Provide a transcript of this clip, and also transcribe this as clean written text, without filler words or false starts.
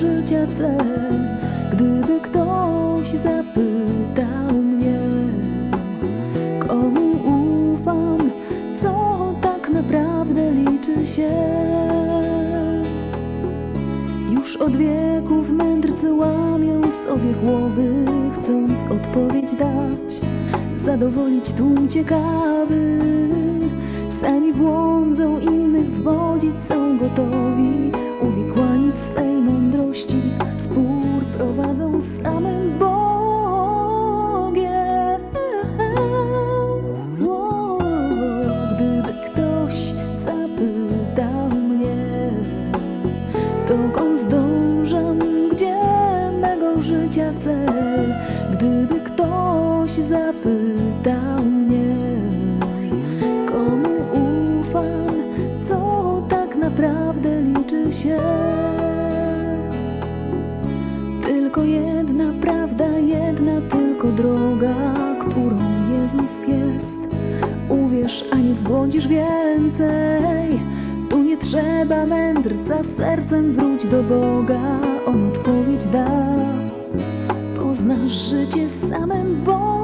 życia cel. Gdyby ktoś zapytał mnie, komu ufam, co tak naprawdę liczy się. Już od wieków mędrcy łamią sobie głowy, chcąc odpowiedź dać, zadowolić tłum ciekawy. Sami błądzą, innych zwodzić są gotowi, uwikłani w swej mądrości, spór prowadzą z samym Bogiem. Gdyby ktoś zapytał mnie, dokąd zdążam, gdzie mego życia cel. Gdyby ktoś zapytał mnie, komu ufam, co tak naprawdę liczy się. Tylko jedna prawda, jedna tylko droga, którą Jezus jest. Uwierz, a nie zbłądzisz więcej. Tu nie trzeba mędrca, sercem wróć do Boga, On odpowiedź da. Poznasz życie z samym Bogiem.